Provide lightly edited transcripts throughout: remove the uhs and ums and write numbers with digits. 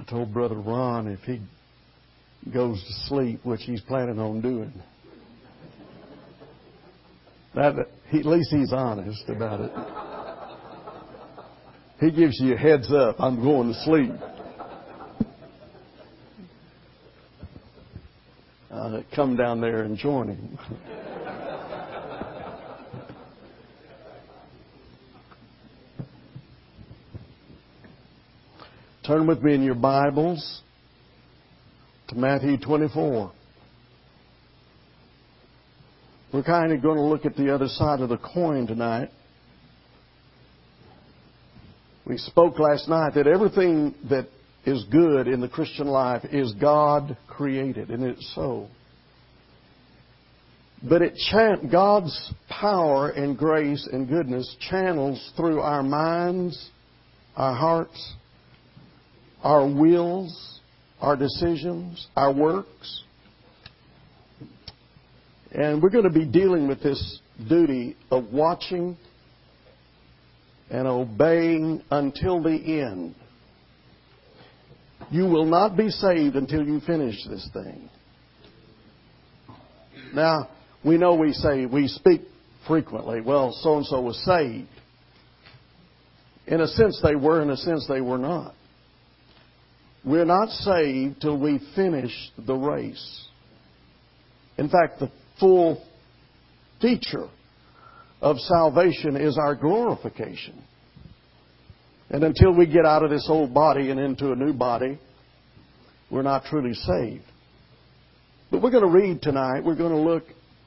I told Brother Ron if he goes to sleep, which he's planning on doing, at least he's honest about it. He gives you a heads up, I'm going to sleep. Come down there and join him. Turn with me in your Bibles to Matthew 24. We're kind of going to look at the other side of the coin tonight. We spoke last night that everything that is good in the Christian life is God created, and it's so. But God's power and grace and goodness channels through our minds, our hearts, our wills, our decisions, our works. And we're going to be dealing with this duty of watching and obeying until the end. You will not be saved until you finish this thing. Now, we know we speak frequently, well, so-and-so was saved. In a sense they were, in a sense they were not. We're not saved till we finish the race. In fact, the full feature of salvation is our glorification. And until we get out of this old body and into a new body, we're not truly saved. But we're going to read tonight. We're going to look,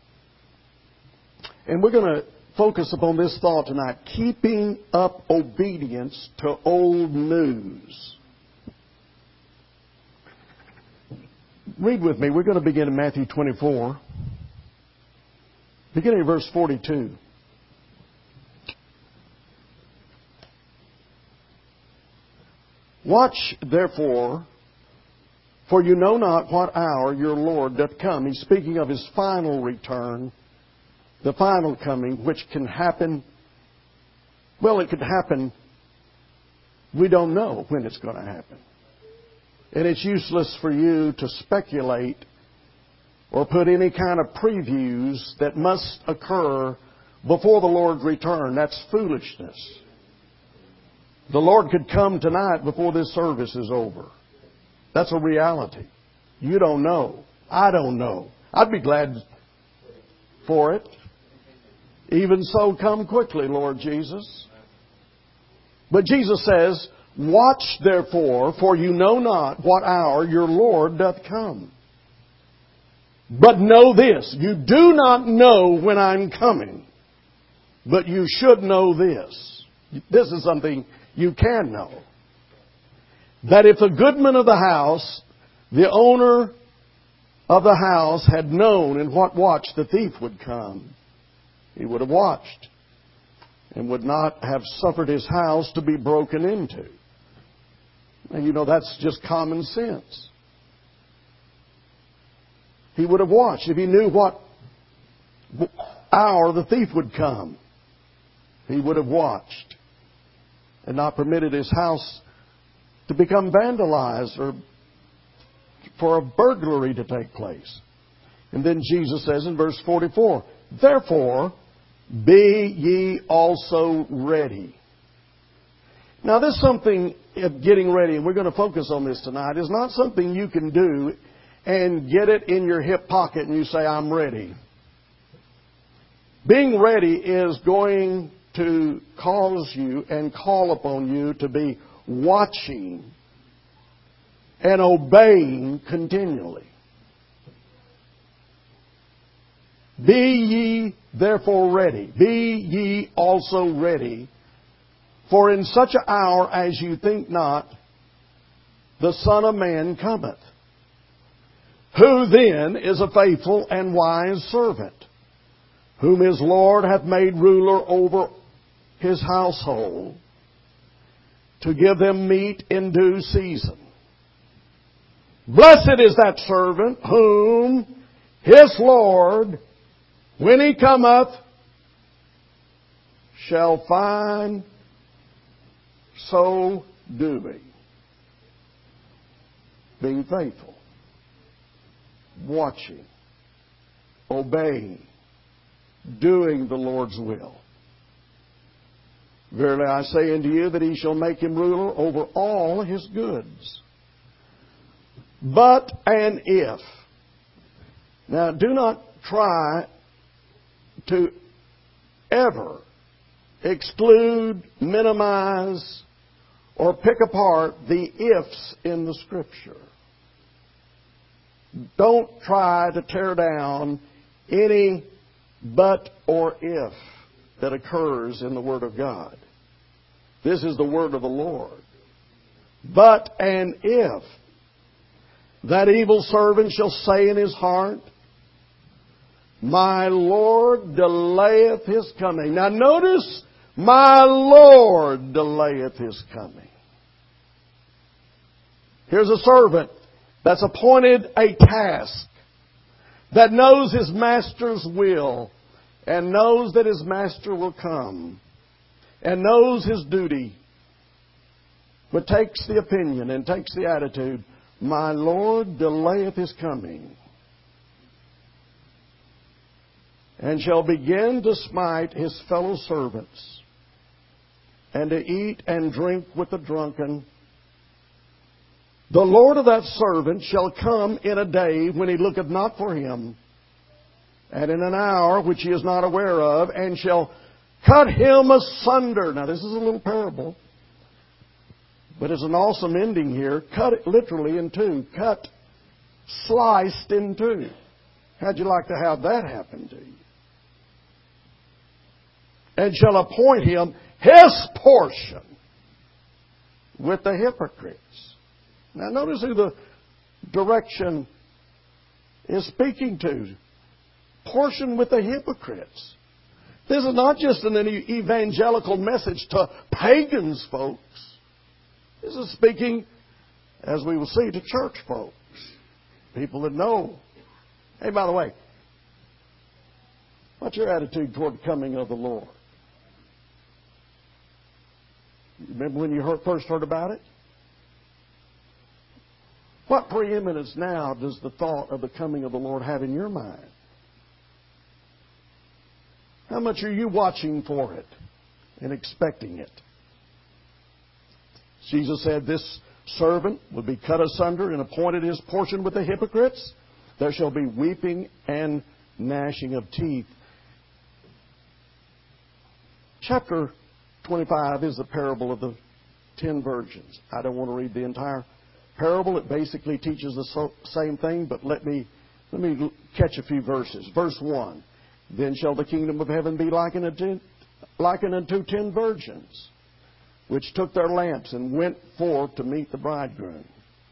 and we're going to focus upon this thought tonight: keeping up obedience to old news. Read with me. We're going to begin in Matthew 24, beginning at verse 42. Watch, therefore, for you know not what hour your Lord doth come. He's speaking of His final return, the final coming, which can happen. Well, it could happen. We don't know when it's going to happen. And it's useless for you to speculate or put any kind of previews that must occur before the Lord's return. That's foolishness. The Lord could come tonight before this service is over. That's a reality. You don't know. I don't know. I'd be glad for it. Even so, come quickly, Lord Jesus. But Jesus says, watch therefore, for you know not what hour your Lord doth come. But know this, you do not know when I'm coming. But you should know this. This is something you can know. That if the goodman of the house, the owner of the house, had known in what watch the thief would come, he would have watched and would not have suffered his house to be broken into. And you know, that's just common sense. He would have watched. If he knew what hour the thief would come, he would have watched and not permitted his house to become vandalized or for a burglary to take place. And then Jesus says in verse 44, therefore, be ye also ready. Now, this something of getting ready, and we're going to focus on this tonight, is not something you can do and get it in your hip pocket and you say, I'm ready. Being ready is going to cause you and call upon you to be watching and obeying continually. Be ye therefore ready. Be ye also ready. For in such an hour as you think not, the Son of Man cometh. Who then is a faithful and wise servant, whom his Lord hath made ruler over his household, to give them meat in due season? Blessed is that servant whom his Lord, when he cometh, shall find so doing. being faithful, watching, obeying, doing the Lord's will. Verily I say unto you that he shall make him ruler over all his goods. But and if. Now do not try to ever exclude, minimize, or pick apart the ifs in the Scripture. Don't try to tear down any but or if that occurs in the Word of God. This is the Word of the Lord. But and if that evil servant shall say in his heart, my Lord delayeth his coming. Now notice, my Lord delayeth his coming. Here's a servant that's appointed a task, that knows his master's will, and knows that his master will come, and knows his duty, but takes the opinion and takes the attitude, my Lord delayeth his coming, and shall begin to smite his fellow servants, and to eat and drink with the drunken. The Lord of that servant shall come in a day when he looketh not for him, and in an hour which he is not aware of, and shall cut him asunder. Now this is a little parable, but it's an awesome ending here. Cut it literally in two. Cut, sliced in two. How'd you like to have that happen to you? And shall appoint him his portion with the hypocrites. Now notice who the direction is speaking to. Portion with the hypocrites. This is not just an evangelical message to pagans, folks. This is speaking, as we will see, to church folks. People that know. Hey, by the way, what's your attitude toward the coming of the Lord? You remember when you first heard about it? What preeminence now does the thought of the coming of the Lord have in your mind? How much are you watching for it and expecting it? Jesus said this servant would be cut asunder and appointed his portion with the hypocrites. There shall be weeping and gnashing of teeth. Chapter 25 is the parable of the 10 virgins. I don't want to read the entire parable. It basically teaches the same thing, but let me catch a few verses. Verse 1. Then shall the kingdom of heaven be likened unto 10 virgins, which took their lamps and went forth to meet the bridegroom.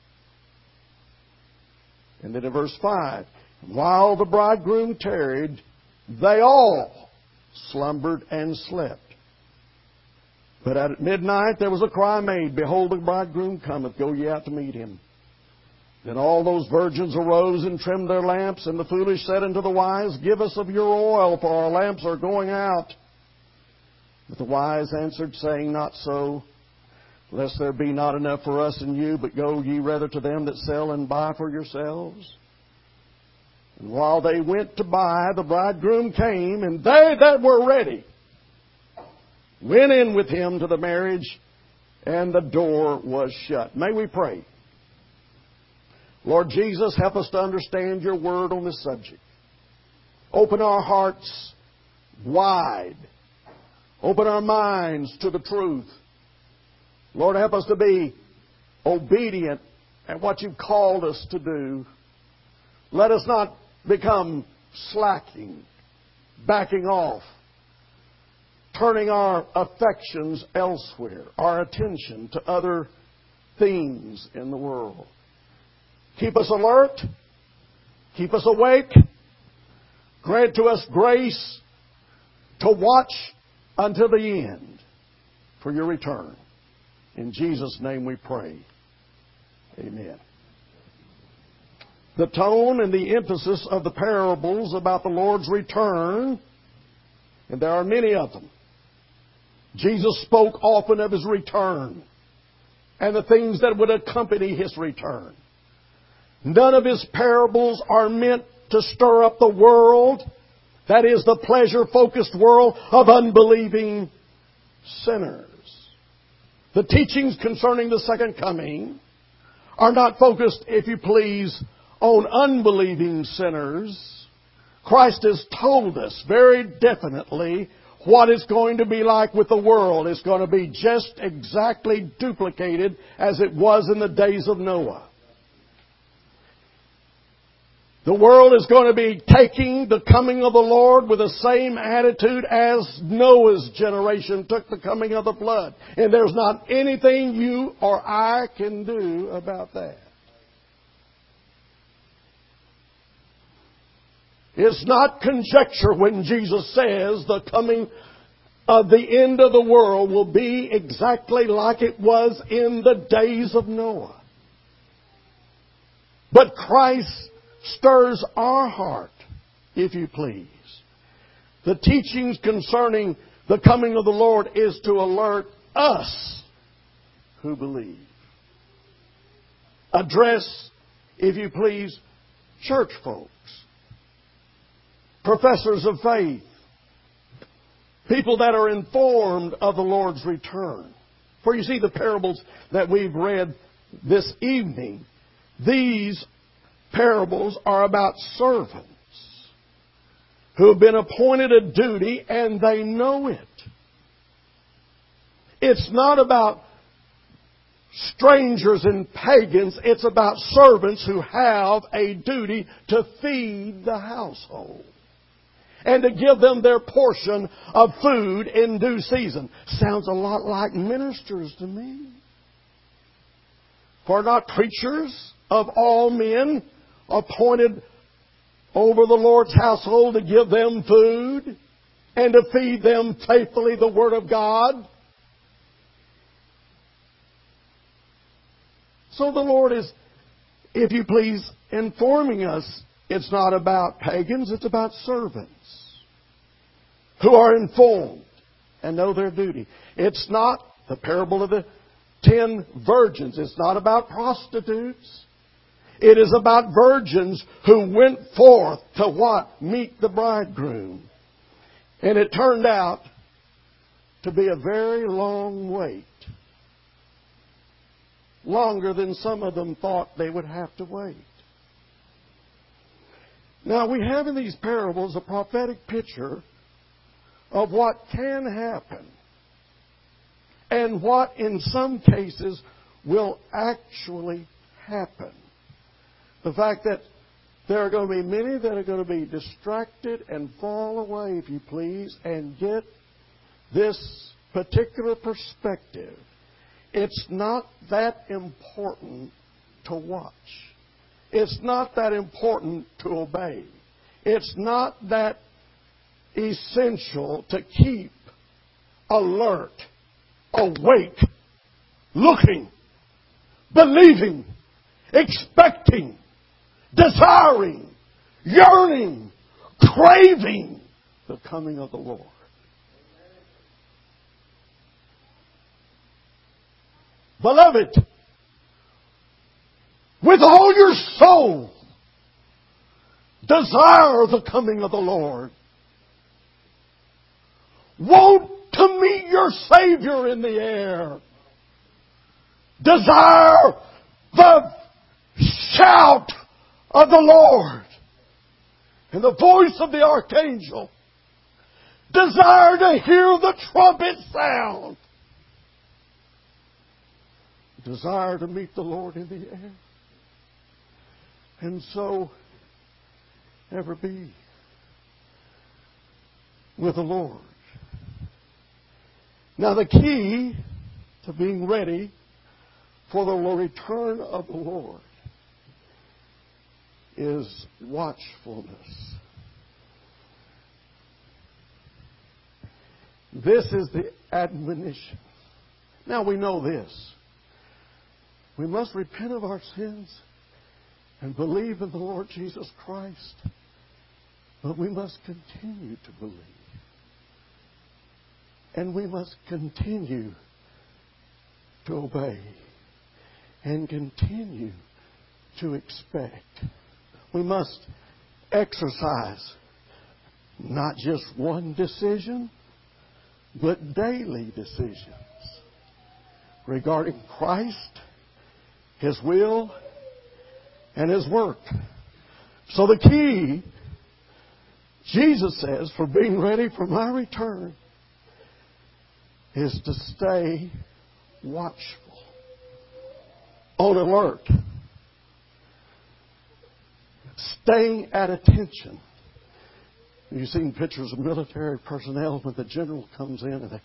And then in verse 5, while the bridegroom tarried, they all slumbered and slept. But at midnight there was a cry made, behold, the bridegroom cometh, go ye out to meet him. Then all those virgins arose and trimmed their lamps, and the foolish said unto the wise, give us of your oil, for our lamps are going out. But the wise answered, saying, not so, lest there be not enough for us and you, but go ye rather to them that sell and buy for yourselves. And while they went to buy, the bridegroom came, and they that were ready went in with him to the marriage, and the door was shut. May we pray. Lord Jesus, help us to understand your word on this subject. Open our hearts wide. Open our minds to the truth. Lord, help us to be obedient at what you've called us to do. Let us not become slacking, backing off, turning our affections elsewhere, our attention to other things in the world. Keep us alert. Keep us awake. Grant to us grace to watch until the end for your return. In Jesus' name we pray. Amen. The tone and the emphasis of the parables about the Lord's return, and there are many of them. Jesus spoke often of His return and the things that would accompany His return. None of His parables are meant to stir up the world. That is, the pleasure-focused world of unbelieving sinners. The teachings concerning the second coming are not focused, if you please, on unbelieving sinners. Christ has told us very definitely what it's going to be like with the world. It's going to be just exactly duplicated as it was in the days of Noah. The world is going to be taking the coming of the Lord with the same attitude as Noah's generation took the coming of the flood. And there's not anything you or I can do about that. It's not conjecture when Jesus says the coming of the end of the world will be exactly like it was in the days of Noah. But Christ stirs our heart, if you please. The teachings concerning the coming of the Lord is to alert us who believe. Address, if you please, church folks, professors of faith, people that are informed of the Lord's return. For you see, the parables that we've read this evening, these parables are about servants who have been appointed a duty and they know it. It's not about strangers and pagans. It's about servants who have a duty to feed the household and to give them their portion of food in due season. Sounds a lot like ministers to me. For not preachers of all men appointed over the Lord's household to give them food and to feed them faithfully the Word of God? So the Lord is, if you please, informing us it's not about pagans, it's about servants who are informed and know their duty. It's not the parable of the 10 virgins. It's not about prostitutes. It is about virgins who went forth to what? Meet the bridegroom. And it turned out to be a very long wait. Longer than some of them thought they would have to wait. Now we have in these parables a prophetic picture of what can happen and what in some cases will actually happen. The fact that there are going to be many that are going to be distracted and fall away, if you please, and get this particular perspective. It's not that important to watch. It's not that important to obey. It's not that essential to keep alert, awake, looking, believing, expecting, desiring, yearning, craving the coming of the Lord. Beloved, with all your soul, desire the coming of the Lord. Want to meet your Savior in the air. Desire the shout of the Lord and the voice of the archangel. Desire to hear the trumpet sound. Desire to meet the Lord in the air. And so, ever be with the Lord. Now the key to being ready for the return of the Lord is watchfulness. This is the admonition. Now we know this. We must repent of our sins and believe in the Lord Jesus Christ. But we must continue to believe. And we must continue to obey. And continue to expect. We must exercise not just one decision, but daily decisions regarding Christ, His will, and His work. So the key, Jesus says, for being ready for my return is to stay watchful, on alert, staying at attention. You've seen pictures of military personnel when the general comes in and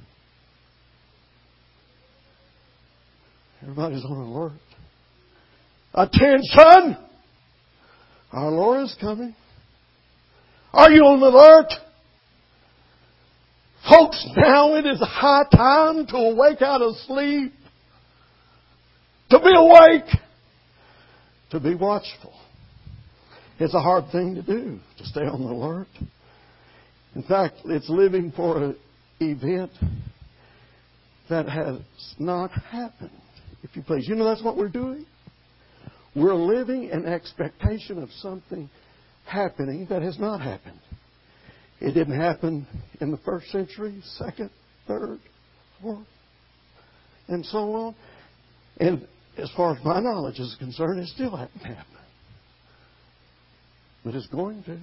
everybody's on alert. Attention! Our Lord is coming. Are you on alert? Folks, now it is high time to awake out of sleep, to be awake, to be watchful. It's a hard thing to do, to stay on the alert. In fact, it's living for an event that has not happened, if you please. You know that's what we're doing? We're living in expectation of something happening that has not happened. It didn't happen in the first century, second, third, fourth, and so on. And as far as my knowledge is concerned, it still hasn't happened. But it's going to.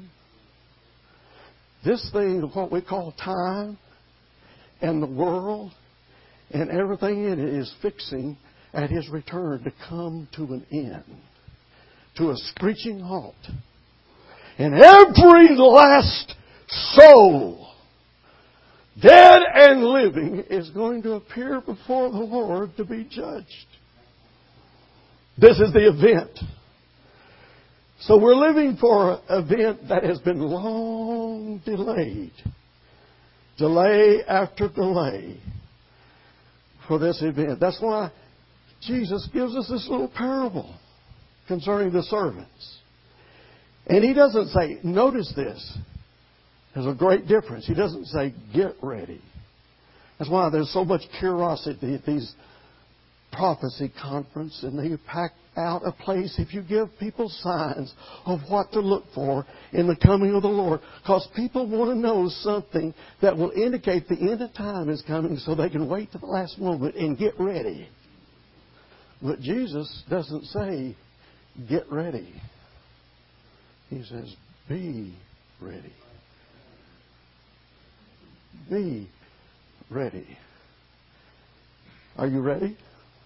This thing of what we call time and the world and everything in it is fixing at His return to come to an end, to a screeching halt. And every last soul, dead and living, is going to appear before the Lord to be judged. This is the event. So we're living for an event that has been long delayed. Delay after delay for this event. That's why Jesus gives us this little parable concerning the servants. And He doesn't say, notice this, there's a great difference. He doesn't say, get ready. That's why there's so much curiosity at these prophecy conference, and they pack out a place if you give people signs of what to look for in the coming of the Lord. Because people want to know something that will indicate the end of time is coming so they can wait to the last moment and get ready. But Jesus doesn't say, get ready. He says, be ready. Be ready. Are you ready?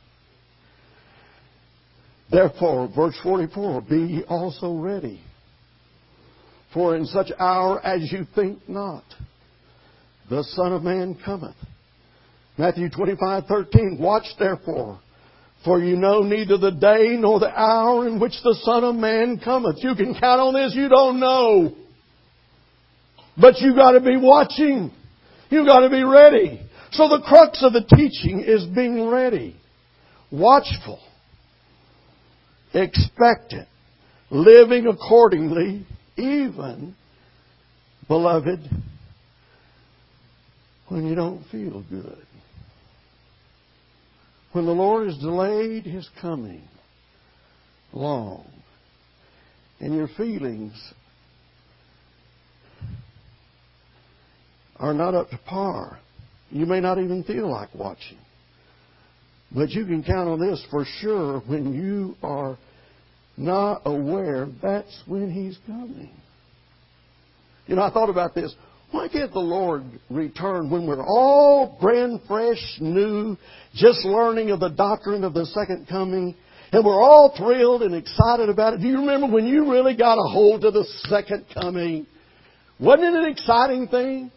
Therefore, verse 44, be ye also ready. For in such hour as you think not, the Son of Man cometh. Matthew 25:13, watch therefore, for you know neither the day nor the hour in which the Son of Man cometh. You can count on this, you don't know. But you got to be watching. You got to be ready. So the crux of the teaching is being ready, watchful, expectant, living accordingly, even, beloved, when you don't feel good. When the Lord has delayed His coming long, and your feelings are not up to par, you may not even feel like watching. But you can count on this for sure, when you are not aware, that's when He's coming. You know, I thought about this. Why can't the Lord return when we're all brand fresh, new, just learning of the doctrine of the second coming, and we're all thrilled and excited about it? Do you remember when you really got a hold of the second coming? Wasn't it an exciting thing?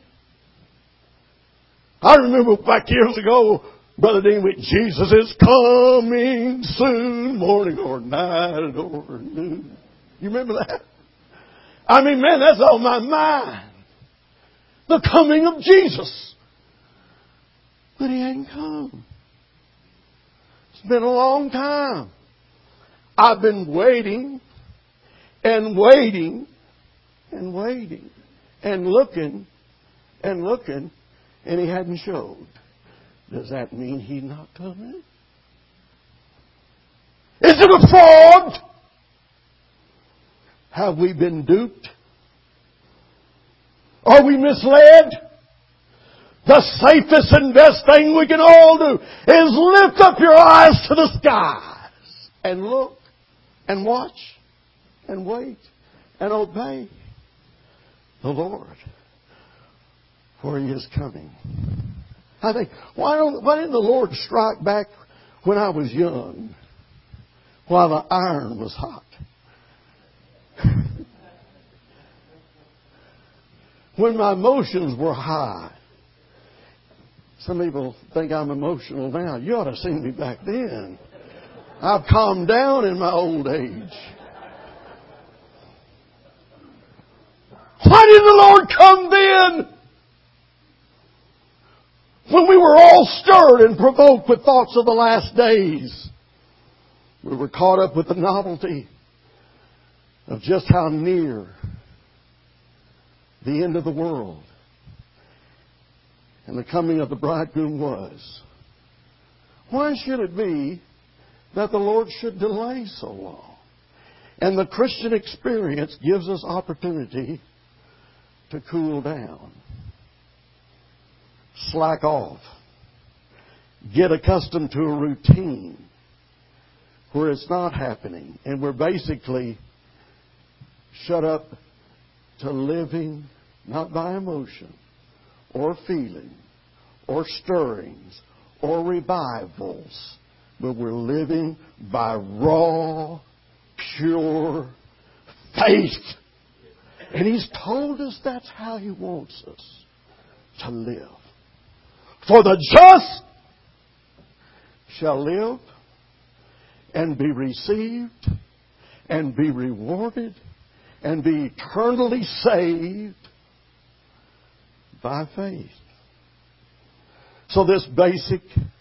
I remember back years ago, Brother Dean, with Jesus is coming soon, morning or night or noon. You remember that? I mean, man, that's on my mind. The coming of Jesus. But He ain't come. It's been a long time. I've been waiting and waiting and waiting and looking, and He hadn't showed. Does that mean He's not coming? Is it a fraud? Have we been duped? Are we misled? The safest and best thing we can all do is lift up your eyes to the skies and look and watch and wait and obey the Lord, for He is coming. I think, why didn't the Lord strike back when I was young, while the iron was hot? When my emotions were high. Some people think I'm emotional now. You ought to have seen me back then. I've calmed down in my old age. Why didn't the Lord come then? When we were all stirred and provoked with thoughts of the last days. We were caught up with the novelty of just how near the end of the world and the coming of the bridegroom was. Why should it be that the Lord should delay so long? And the Christian experience gives us opportunity to cool down, slack off, get accustomed to a routine where it's not happening, and we're basically shut up to living not by emotion or feeling or stirrings or revivals, but we're living by raw, pure faith. And He's told us that's how He wants us to live. For the just shall live and be received and be rewarded and be eternally saved by faith. So this basic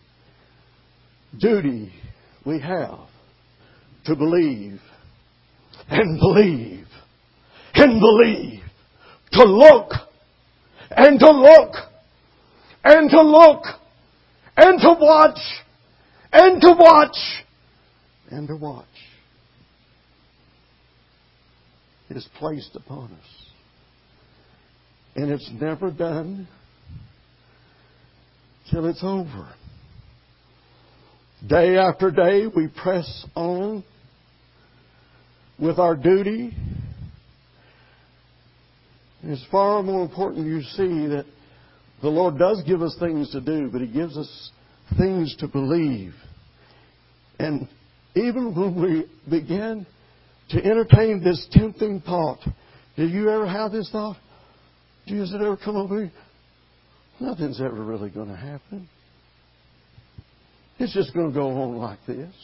duty we have to believe and believe and believe, to look and to look and to look and to watch and to watch and to watch is placed upon us. And it's never done till it's over. Day after day we press on with our duty. It's far more important you see that the Lord does give us things to do, but He gives us things to believe. And even when we begin to entertain this tempting thought, did you ever have this thought? Jesus, it ever come over you? Nothing's ever really going to happen. It's just going to go on like this.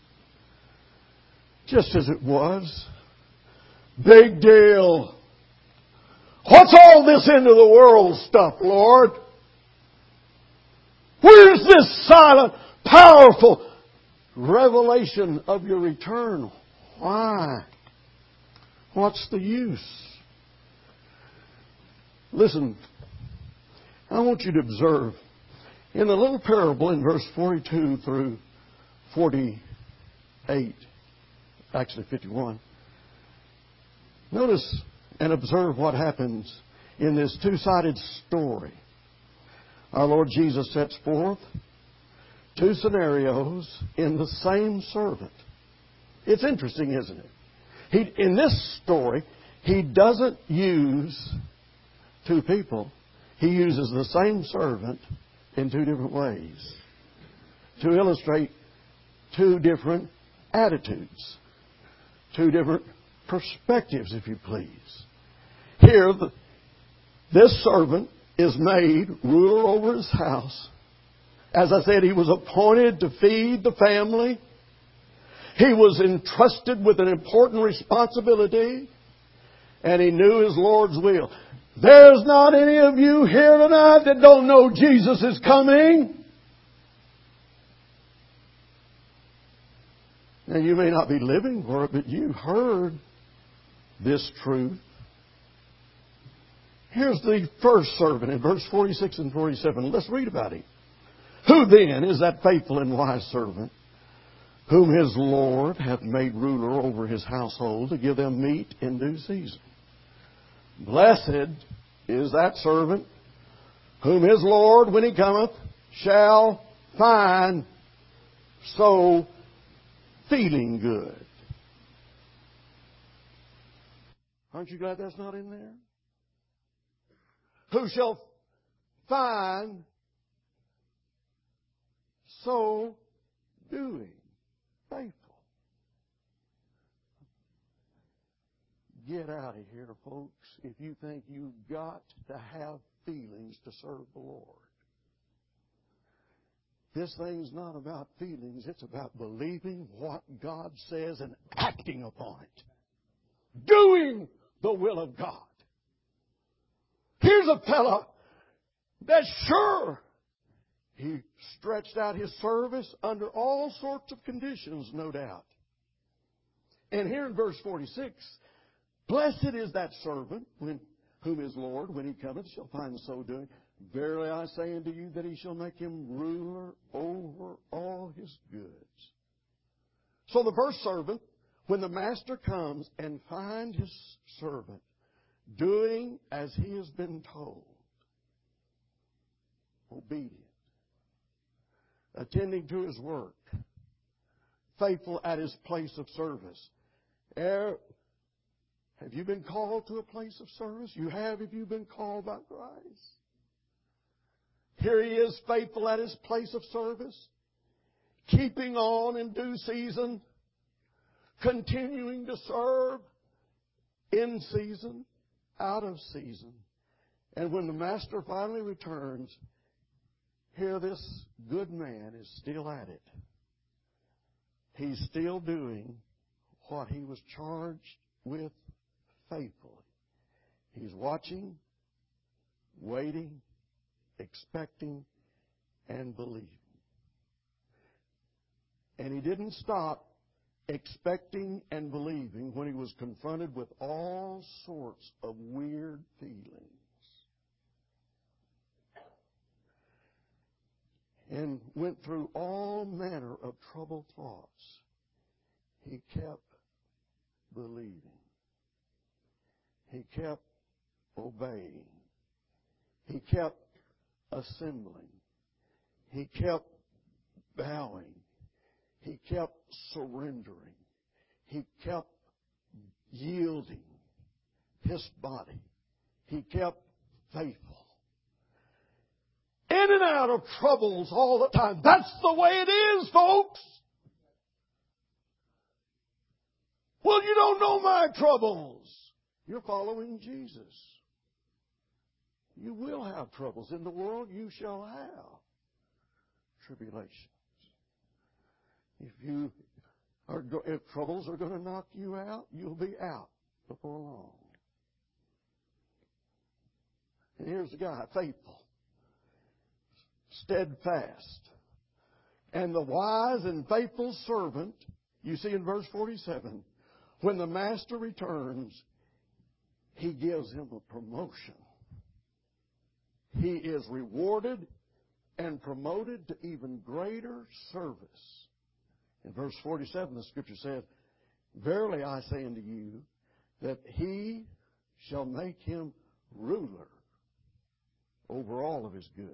Just as it was. Big deal. What's all this end of the world stuff, Lord? Where's this silent, powerful revelation of your return? Why? What's the use? Listen, I want you to observe in the little parable in verse 42 through 48, actually 51. Notice and observe what happens in this two-sided story. Our Lord Jesus sets forth two scenarios in the same servant. It's interesting, isn't it? In this story, He doesn't use two people. He uses the same servant in two different ways to illustrate two different attitudes, two different perspectives, if you please. Here, this servant is made ruler over his house. As I said, he was appointed to feed the family. He was entrusted with an important responsibility, and he knew his Lord's will. There's not any of you here tonight that don't know Jesus is coming. Now, you may not be living for it, but you've heard this truth. Here's the first servant in verse 46 and 47. Let's read about him. Who then is that faithful and wise servant, whom his Lord hath made ruler over his household, to give them meat in due season. Blessed is that servant whom his Lord, when he cometh, shall find so feeling good. Aren't you glad that's not in there? Who shall find so doing. Faithful. Get out of here, folks, if you think you've got to have feelings to serve the Lord. This thing's not about feelings. It's about believing what God says and acting upon it. Doing the will of God. Here's a fella that's sure he stretched out his service under all sorts of conditions, no doubt. And here in verse 46, blessed is that servant whom his Lord, when he cometh, shall find so doing. Verily I say unto you that he shall make him ruler over all his goods. So the first servant, when the master comes and finds his servant doing as he has been told, obedient, attending to his work, faithful at his place of service. Have you been called to a place of service? You have if you've been called by Christ. Here he is, faithful at his place of service, keeping on in due season, continuing to serve in season, out of season. And when the master finally returns, here this good man is still at it. He's still doing what he was charged with faithfully. He's watching, waiting, expecting, and believing. And he didn't stop expecting and believing when he was confronted with all sorts of weird feelings. And went through all manner of troubled thoughts. He kept believing. He kept obeying. He kept assembling. He kept bowing. He kept surrendering. He kept yielding his body. He kept faithful. In and out of troubles all the time. That's the way it is, folks. Well, you don't know my troubles. You're following Jesus. You will have troubles. In the world you shall have tribulations. If troubles are going to knock you out, you'll be out before long. And here's the guy, faithful, steadfast. And the wise and faithful servant, you see in verse 47, when the master returns, he gives him a promotion. He is rewarded and promoted to even greater service. In verse 47, the Scripture says, verily I say unto you, that he shall make him ruler over all of his goods.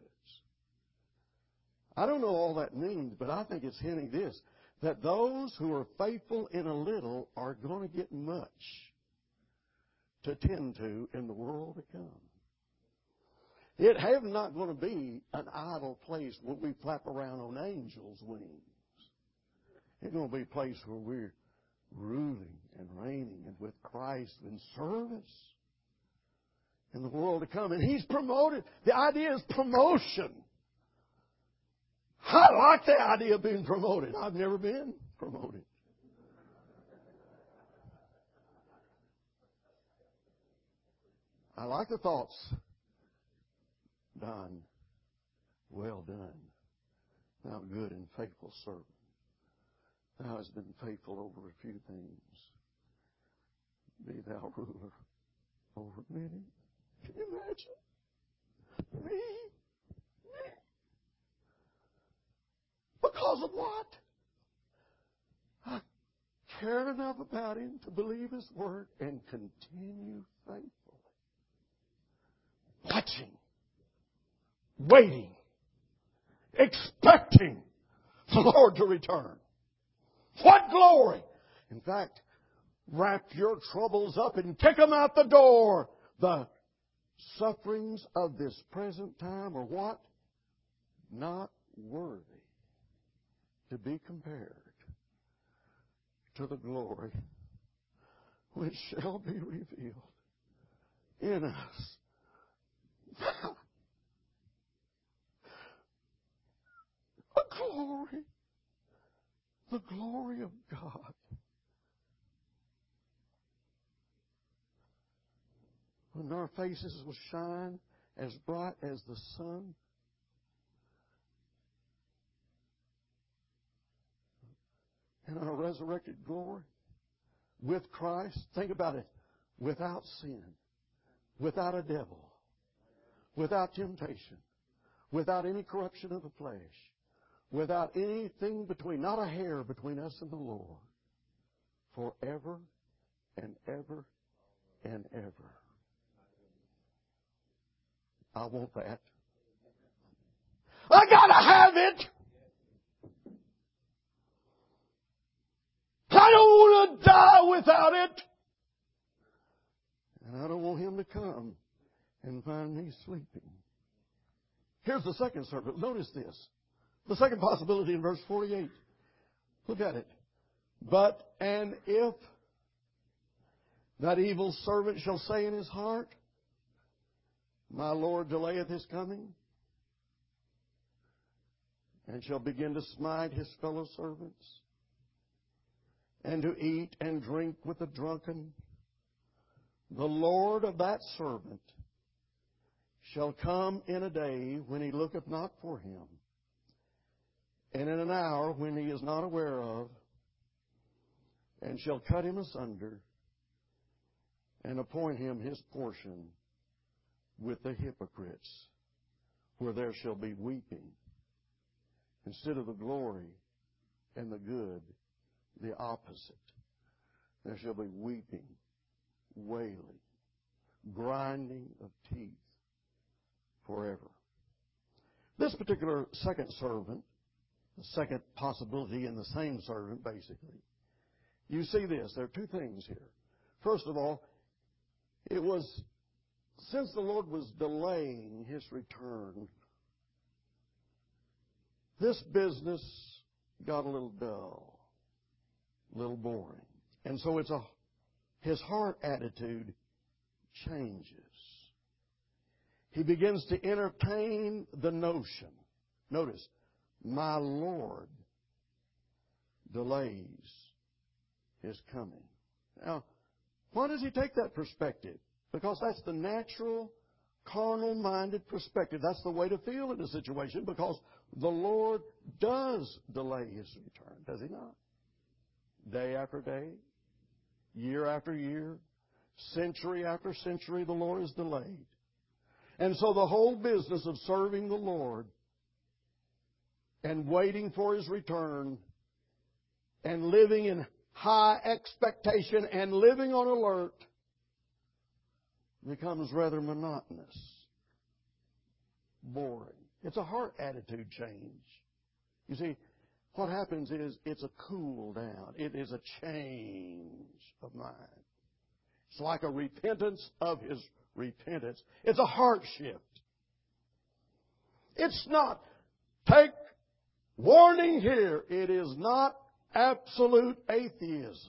I don't know all that means, but I think it's hinting this, that those who are faithful in a little are going to get much to tend to in the world to come. It is not going to be an idle place where we flap around on angels' wings. It's going to be a place where we're ruling and reigning and with Christ in service in the world to come. And He's promoted. The idea is promotion. I like the idea of being promoted. I've never been promoted. I like the thoughts. Done. Well done. Thou good and faithful servant. Thou hast been faithful over a few things. Be thou ruler over many. Can you imagine? Me? Because of what? cared enough about Him to believe His Word and continue faithfully. Watching, waiting, expecting the Lord to return. What glory! In fact, wrap your troubles up and kick them out the door. The sufferings of this present time are what? Not worthy to be compared to the glory which shall be revealed in us. The glory of God. When our faces will shine as bright as the sun, in our resurrected glory with Christ. Think about it. Without sin, without a devil, without temptation, without any corruption of the flesh, without anything between, not a hair between us and the Lord, forever and ever and ever. I want that. I gotta have it! I don't want to die without it. And I don't want Him to come and find me sleeping. Here's the second servant. Notice this. The second possibility in verse 48. Look at it. And if that evil servant shall say in his heart, my Lord delayeth His coming, and shall begin to smite his fellow servants, and to eat and drink with the drunken, the Lord of that servant shall come in a day when he looketh not for him, and in an hour when he is not aware of, and shall cut him asunder, and appoint him his portion with the hypocrites, where there shall be weeping, instead of the glory and the good, the opposite. There shall be weeping, wailing, grinding of teeth forever. This particular second servant, the second possibility in the same servant, basically, you see this. There are two things here. First of all, it was, since the Lord was delaying His return, this business got a little dull, a little boring. And so his heart attitude changes. He begins to entertain the notion. Notice, my Lord delays His coming. Now, why does he take that perspective? Because that's the natural, carnal-minded perspective. That's the way to feel in a situation, because the Lord does delay His return, does He not? Day after day, year after year, century after century, the Lord is delayed. And so the whole business of serving the Lord and waiting for His return and living in high expectation and living on alert becomes rather monotonous, boring. It's a heart attitude change. You see, what happens is it's a cool down. It is a change of mind. It's like a repentance of His repentance. It's a heart shift. It's not, take warning here, it is not absolute atheism.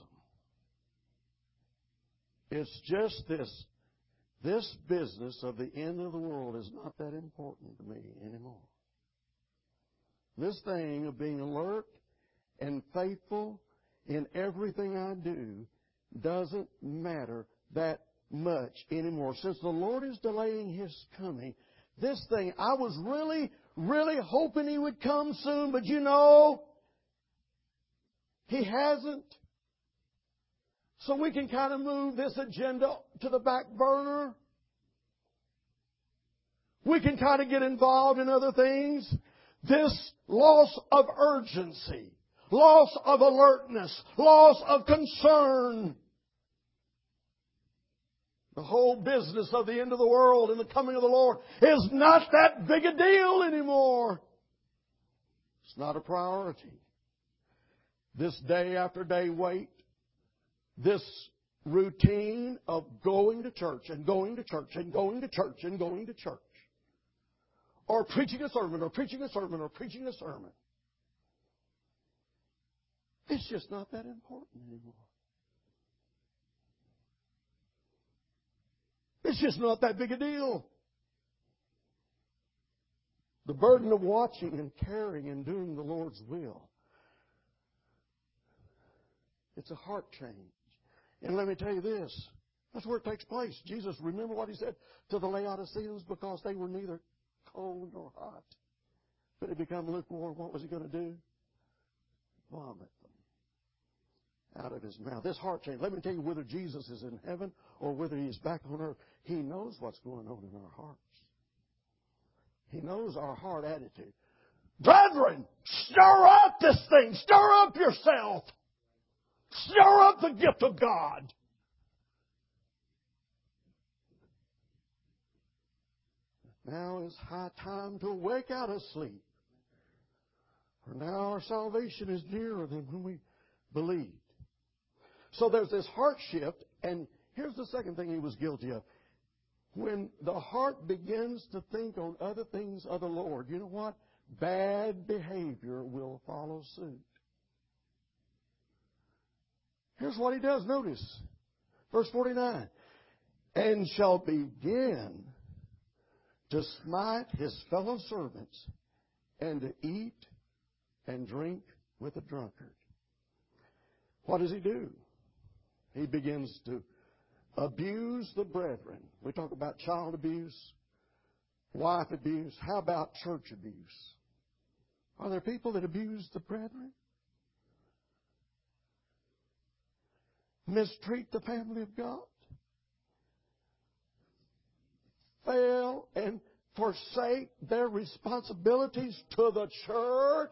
It's just this business of the end of the world is not that important to me anymore. This thing of being alert and faithful in everything I do doesn't matter that much anymore. Since the Lord is delaying His coming, this thing, I was really, really hoping He would come soon, but you know, He hasn't. So we can kind of move this agenda to the back burner. We can kind of get involved in other things. This loss of urgency loss of alertness, loss of concern. The whole business of the end of the world and the coming of the Lord is not that big a deal anymore. It's not a priority. This day after day wait, this routine of going to church and going to church and going to church and going to church, or preaching a sermon or preaching a sermon or preaching a sermon, it's just not that important anymore. It's just not that big a deal. The burden of watching and caring and doing the Lord's will, it's a heart change. And let me tell you this, that's where it takes place. Jesus, remember what He said to the Laodiceans? Because they were neither cold nor hot, but had become lukewarm, what was He going to do? Vomit them out of His mouth. This heart change. Let me tell you, whether Jesus is in heaven or whether He's back on earth, He knows what's going on in our hearts. He knows our heart attitude. Brethren, stir up this thing. Stir up yourself. Stir up the gift of God. Now is high time to wake out of sleep. For now our salvation is nearer than when we believed. So there's this heart shift, and here's the second thing he was guilty of. When the heart begins to think on other things of the Lord, you know what? Bad behavior will follow suit. Here's what he does. Notice. Verse 49. And shall begin to smite his fellow servants and to eat and drink with a drunkard. What does he do? He begins to abuse the brethren. We talk about child abuse, wife abuse. How about church abuse? Are there people that abuse the brethren? Mistreat the family of God? Fail and forsake their responsibilities to the church?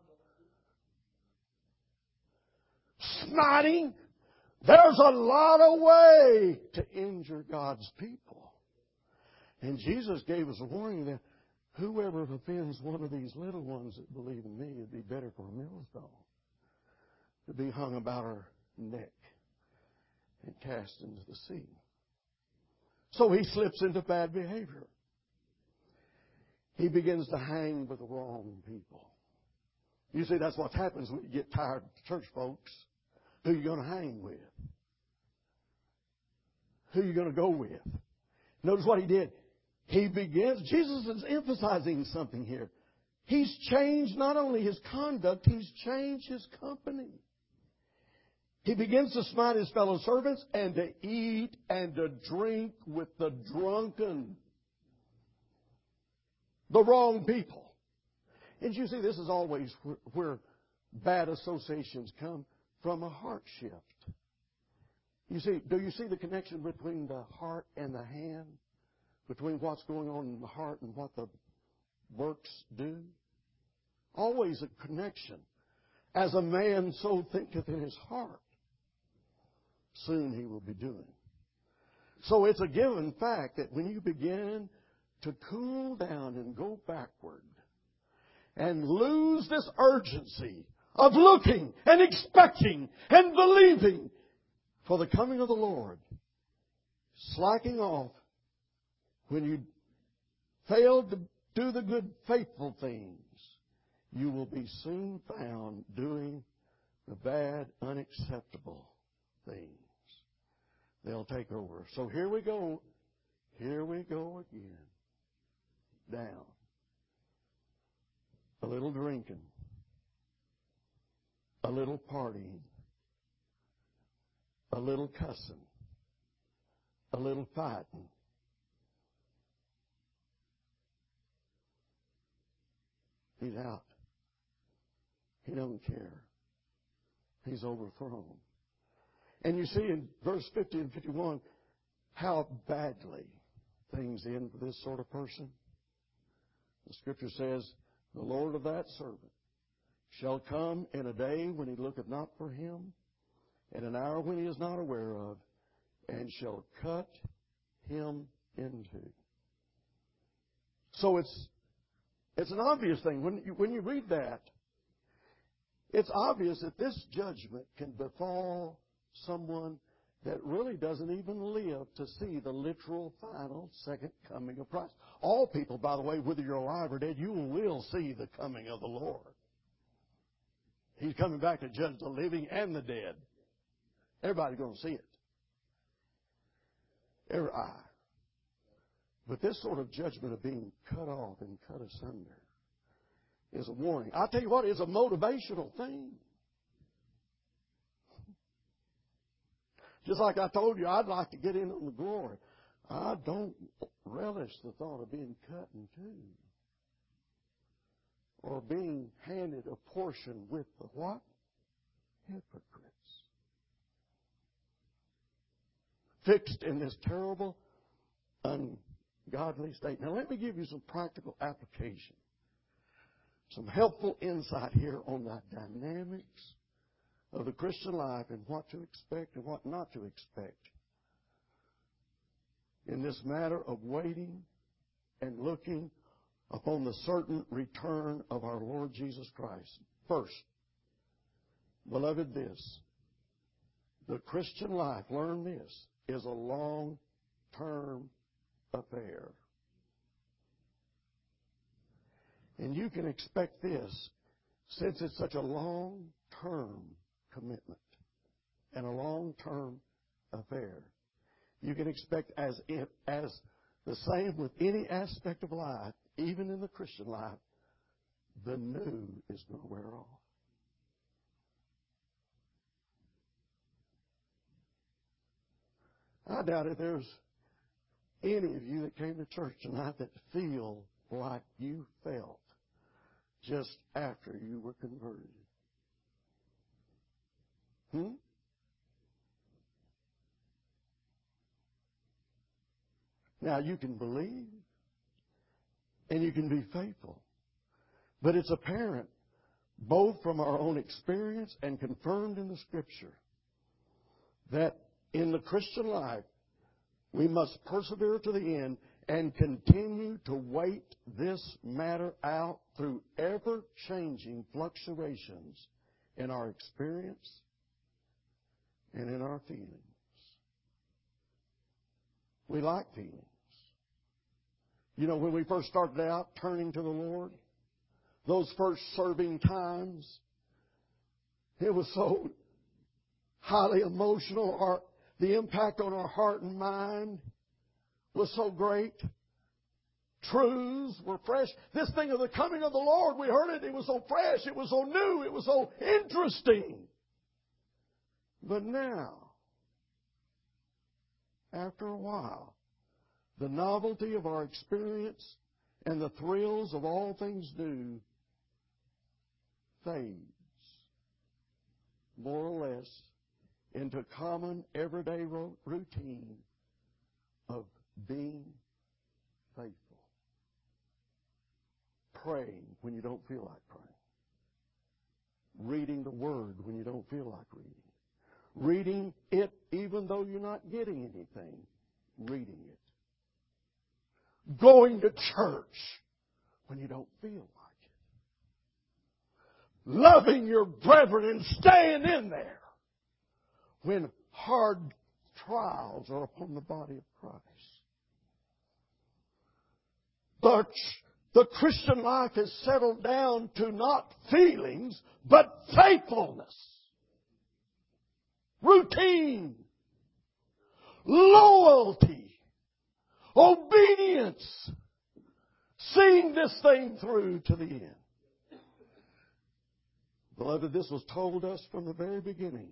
Smiting? There's a lot of way to injure God's people. And Jesus gave us a warning that whoever offends one of these little ones that believe in me, it'd be better for a millstone to be hung about her neck and cast into the sea. So he slips into bad behavior. He begins to hang with the wrong people. You see, that's what happens when you get tired of church folks. Who are you going to hang with? Who are you going to go with? Notice what he did. He begins, Jesus is emphasizing something here. He's changed not only his conduct, he's changed his company. He begins to smite his fellow servants and to eat and to drink with the drunken. The wrong people. And you see, this is always where bad associations come from, a heart shift. You see, do you see the connection between the heart and the hand? Between what's going on in the heart and what the works do? Always a connection. As a man so thinketh in his heart, soon he will be doing. So it's a given fact that when you begin to cool down and go backward and lose this urgency of looking and expecting and believing for the coming of the Lord, slacking off, when you fail to do the good, faithful things, you will be soon found doing the bad, unacceptable things. They'll take over. So here we go. Here we go again. Down. A little drinking. A little partying. A little cussing. A little fighting. He's out. He doesn't care. He's overthrown. And you see in verse 50 and 51 how badly things end for this sort of person. The Scripture says, the Lord of that servant shall come in a day when he looketh not for him, and an hour when he is not aware of, and shall cut him in two. So it's an obvious thing. When you read that, it's obvious that this judgment can befall someone that really doesn't even live to see the literal final second coming of Christ. All people, by the way, whether you're alive or dead, you will see the coming of the Lord. He's coming back to judge the living and the dead. Everybody's going to see it. Every eye. But this sort of judgment of being cut off and cut asunder is a warning. I'll tell you what, it's a motivational thing. Just like I told you, I'd like to get in on the glory. I don't relish the thought of being cut in two. Or being handed a portion with the what? Hypocrites. Fixed in this terrible, ungodly state. Now let me give you some practical application. Some helpful insight here on the dynamics of the Christian life and what to expect and what not to expect in this matter of waiting and looking upon the certain return of our Lord Jesus Christ. First, beloved, the Christian life, learn this, is a long-term affair. And you can expect this, since it's such a long-term commitment and a long-term affair. You can expect as the same with any aspect of life, even in the Christian life, the new is going to wear off. I doubt if there's any of you that came to church tonight that feel like you felt just after you were converted. Now, you can believe and you can be faithful. But it's apparent, both from our own experience and confirmed in the Scripture, that in the Christian life, we must persevere to the end and continue to wait this matter out through ever-changing fluctuations in our experience and in our feelings. We like feelings. You know, when we first started out turning to the Lord, those first serving times, it was so highly emotional. The impact on our heart and mind was so great. Truths were fresh. This thing of the coming of the Lord, we heard it. It was so fresh. It was so new. It was so interesting. But now, after a while, the novelty of our experience and the thrills of all things new fades, more or less, into common everyday routine of being faithful. Praying when you don't feel like praying. Reading the Word when you don't feel like reading. Reading it even though you're not getting anything. Reading it. Going to church when you don't feel like it. Loving your brethren and staying in there when hard trials are upon the body of Christ. The Christian life is settled down to not feelings, but faithfulness. Routine. Loyalty. Obedience. Seeing this thing through to the end. Beloved, this was told us from the very beginning.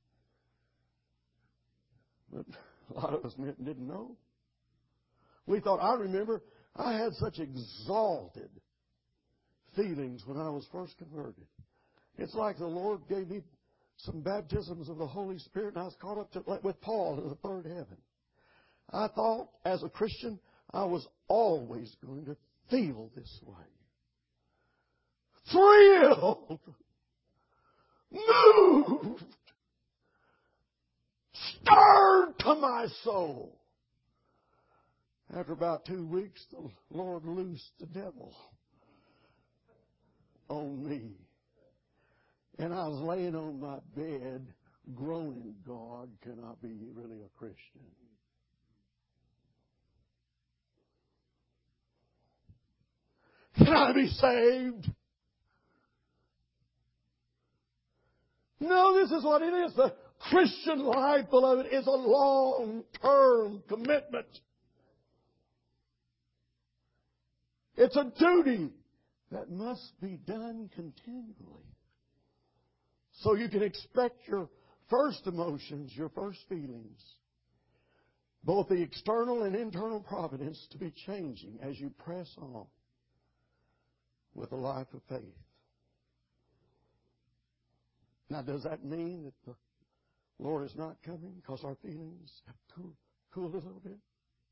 But a lot of us didn't know. We thought, I remember I had such exalted feelings when I was first converted. It's like the Lord gave me some baptisms of the Holy Spirit, and I was caught up with Paul to the third heaven. I thought, as a Christian, I was always going to feel this way. Thrilled moved, stirred to my soul. After about 2 weeks, the Lord loosed the devil on me. And I was laying on my bed groaning, God, can I be really a Christian? Can I be saved? No, this is what it is. The Christian life, beloved, is a long-term commitment. It's a duty that must be done continually. So you can expect your first emotions, your first feelings, both the external and internal providence, to be changing as you press on with a life of faith. Now, does that mean that the Lord is not coming because our feelings have cooled a little bit?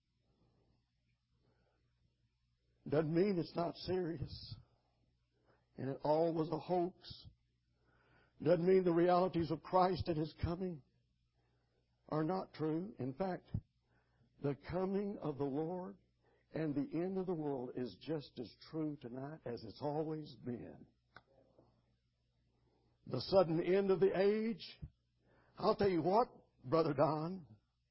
Doesn't mean it's not serious and it all was a hoax. Doesn't mean the realities of Christ and His coming are not true. In fact, the coming of the Lord and the end of the world is just as true tonight as it's always been. The sudden end of the age, I'll tell you what, Brother Don,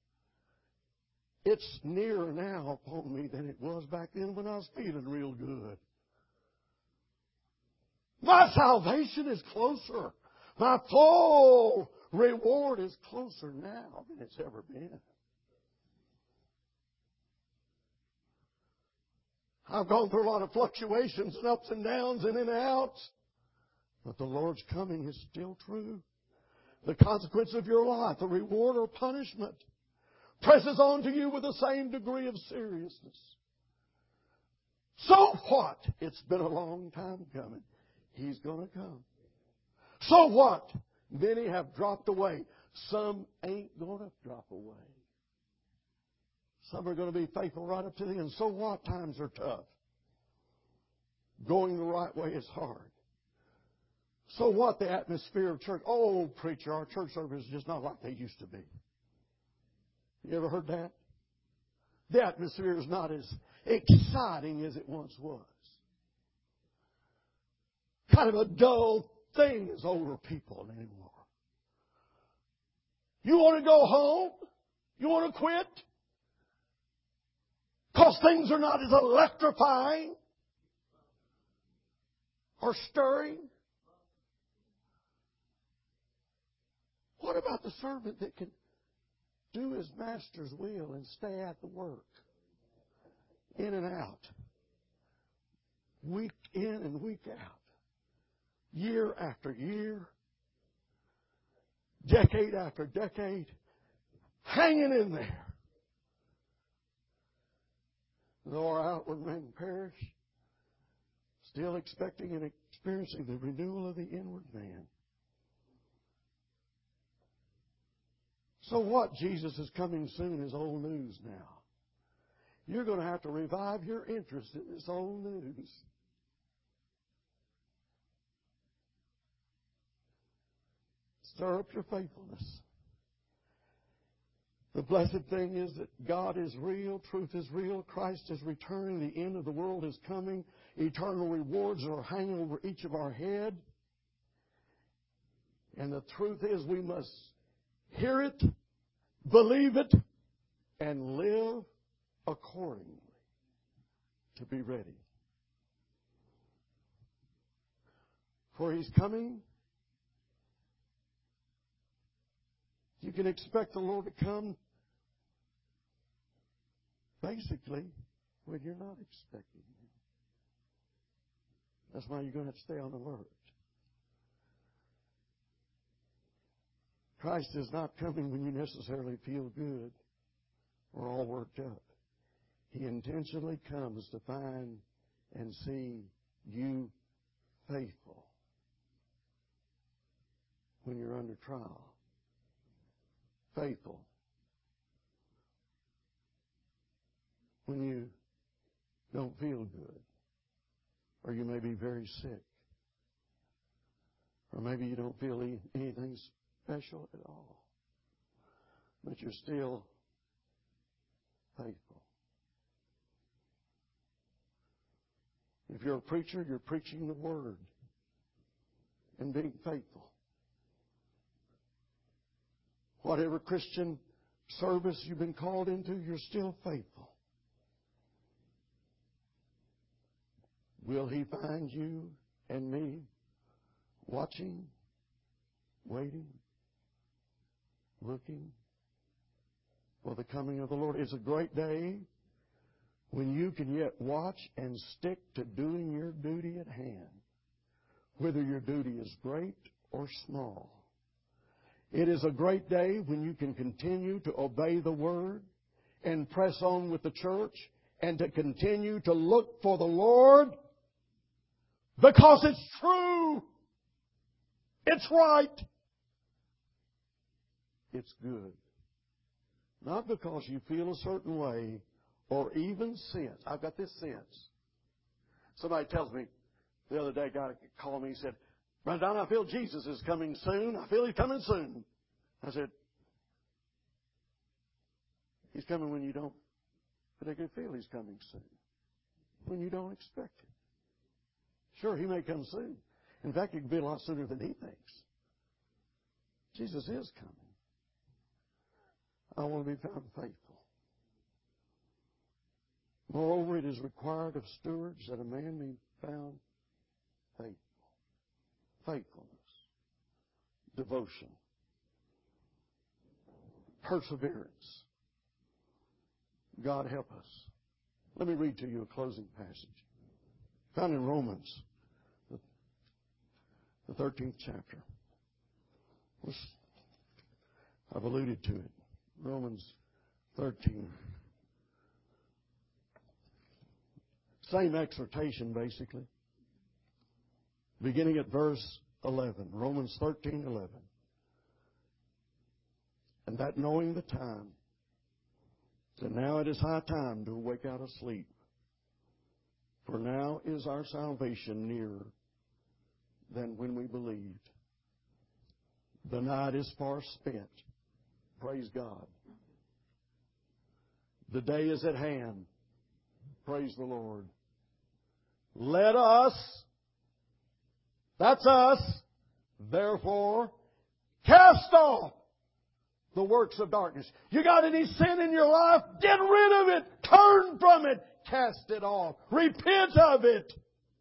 it's nearer now upon me than it was back then when I was feeling real good. My salvation is closer. My full reward is closer now than it's ever been. I've gone through a lot of fluctuations and ups and downs and in and outs, but the Lord's coming is still true. The consequence of your life, the reward or punishment, presses on to you with the same degree of seriousness. So what? It's been a long time coming. He's going to come. So what? Many have dropped away. Some ain't going to drop away. Some are going to be faithful right up to the end. So what? Times are tough. Going the right way is hard. So what? The atmosphere of church. Oh, preacher, our church service is just not like they used to be. You ever heard that? The atmosphere is not as exciting as it once was. Kind of a dull thing is over people anymore. You want to go home? You want to quit? Because things are not as electrifying or stirring? What about the servant that can do his master's will and stay at the work, in and out, week in and week out, year after year, decade after decade, hanging in there? Though our outward man perish, still expecting and experiencing the renewal of the inward man. So what? Jesus is coming soon is old news now. You're going to have to revive your interest in this old news. Stir up your faithfulness. The blessed thing is that God is real, truth is real, Christ is returning, the end of the world is coming, eternal rewards are hanging over each of our head. And the truth is we must hear it, believe it, and live accordingly to be ready. For He's coming. You can expect the Lord to come basically when you're not expecting Him. That's why you're going to have to stay on alert. Christ is not coming when you necessarily feel good or all worked up. He intentionally comes to find and see you faithful when you're under trial. Faithful when you don't feel good, or you may be very sick, or maybe you don't feel anything special at all. But you're still faithful. If you're a preacher, you're preaching the Word and being faithful. Whatever Christian service you've been called into, you're still faithful. Will He find you and me watching, waiting, looking for the coming of the Lord? It's a great day when you can yet watch and stick to doing your duty at hand, whether your duty is great or small. It is a great day when you can continue to obey the Word and press on with the church and to continue to look for the Lord because it's true. It's right. It's good. Not because you feel a certain way or even sense. I've got this sense. Somebody tells me the other day, a guy called me, he said, Brother Don, I feel Jesus is coming soon. I feel He's coming soon. I said, He's coming when you don't particularly feel He's coming soon. When you don't expect it. Sure, He may come soon. In fact, it could be a lot sooner than He thinks. Jesus is coming. I want to be found faithful. Moreover, it is required of stewards that a man be found faithful. Faithfulness, devotion, perseverance. God help us. Let me read to you a closing passage found in Romans, the 13th chapter. I've alluded to it. Romans 13. Same exhortation, basically. Beginning at verse 11. Romans 13:11. And that knowing the time, that now it is high time to awake out of sleep. For now is our salvation nearer than when we believed. The night is far spent. Praise God. The day is at hand. Praise the Lord. Let us, that's us, therefore, cast off the works of darkness. You got any sin in your life? Get rid of it. Turn from it. Cast it off. Repent of it.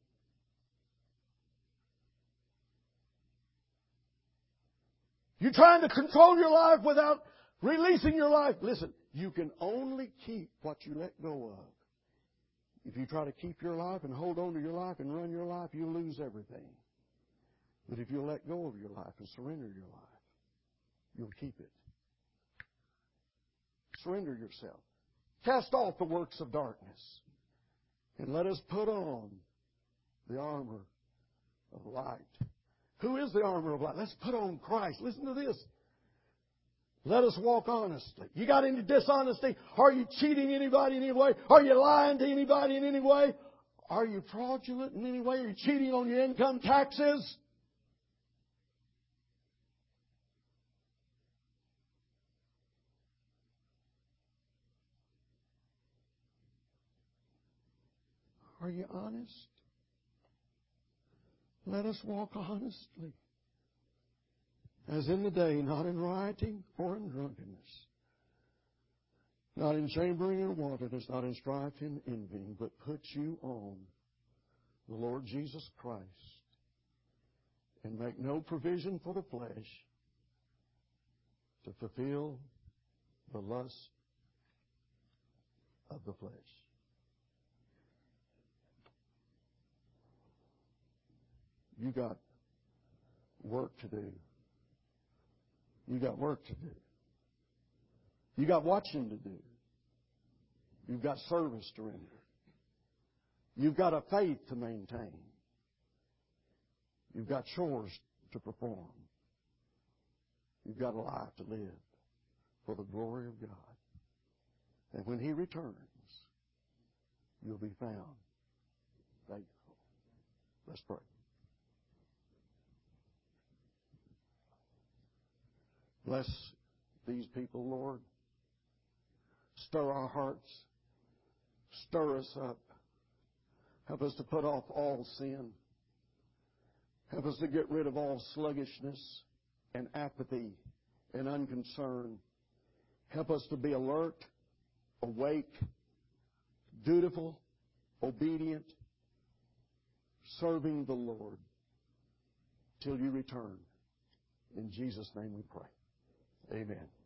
You're trying to control your life without releasing your life. Listen, you can only keep what you let go of. If you try to keep your life and hold on to your life and run your life, you'll lose everything. But if you let go of your life and surrender your life, you'll keep it. Surrender yourself. Cast off the works of darkness. And let us put on the armor of light. Who is the armor of light? Let's put on Christ. Listen to this. Let us walk honestly. You got any dishonesty? Are you cheating anybody in any way? Are you lying to anybody in any way? Are you fraudulent in any way? Are you cheating on your income taxes? Are you honest? Let us walk honestly, as in the day, not in rioting or in drunkenness, not in chambering or wantonness, not in strife and envying, but put you on the Lord Jesus Christ, and make no provision for the flesh to fulfill the lust of the flesh. You got work to do. You got work to do. You got watching to do. You've got service to render. You've got a faith to maintain. You've got chores to perform. You've got a life to live for the glory of God. And when He returns, you'll be found faithful. Let's pray. Bless these people, Lord. Stir our hearts. Stir us up. Help us to put off all sin. Help us to get rid of all sluggishness and apathy and unconcern. Help us to be alert, awake, dutiful, obedient, serving the Lord till you return. In Jesus' name we pray. Amen.